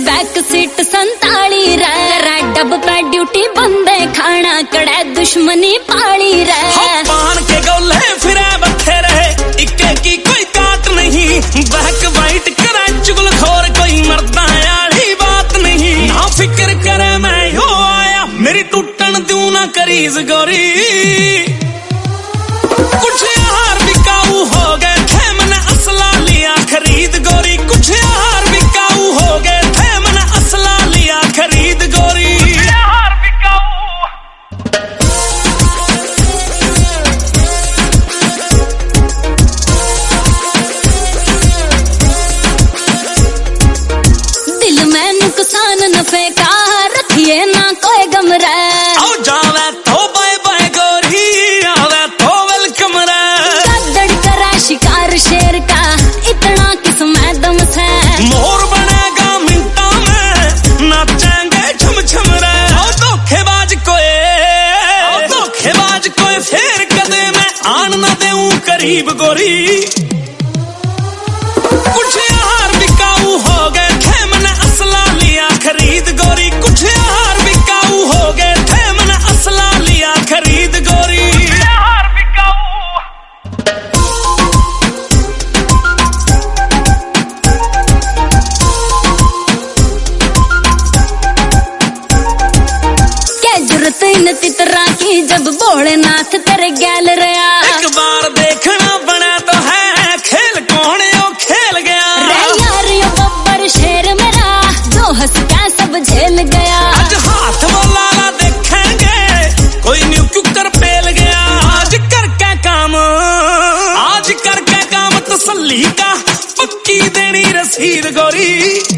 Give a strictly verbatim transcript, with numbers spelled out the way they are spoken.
Back seat Santali रे, dub पे duty बंदे खाना कड़े दुश्मनी पाली रे। पान के गोले फिरे बथे रहे, इक्के की कोई काट नहीं, बैक वाइट करे चुगल खोर कोई मरदा यारी बात नहीं। ना फिक्र करे मैं यो आया, मेरी टूटन दूं ना करीज गोरी। कुछ यार बिकाऊ हो गए थे, मैंने असला लिया खरीद गोरी। कुछ यार बिकाऊ हो गए थे, मैंने असला लिया खरीद गोरी। यार बिकाऊ दिल में नुकसान नफे का रखिए ना कोई गम रे। आओ जावे तो बाय बाय गोरी, आवे तो वेलकम रे। गदड़ करा शिकार शेर का इतना किस्म दम से, मोर बनेगा मिनटा में नाचेंगे झम झम रे। आओ धोखेबाज कोई, आओ धोखेबाज कोई फेर कदे मैं आन ना देऊं करीब गोरी। कुछ यार बिकाऊ हो गए थे, मैंने असला लिया खरीद गोरी। कुछ यार बिकाऊ हो गए थे, मैंने असला लिया खरीद गोरी। यार बिकाऊ क्या जरूरत इन तितरा की जब भोलेनाथ तेरे गैल रहा। एक बार देखना बना तो है, खेल कौन यो खेल गया। रे यार यो बब्बर शेर मेरा, जो हंस के सब झेल गया। आज हाथ वो लाला देखेंगे, कोई न्यू कुकर पेल गया। आज करके काम, आज करके काम तसल्ली का, पक्की देनी रसीद गोरी।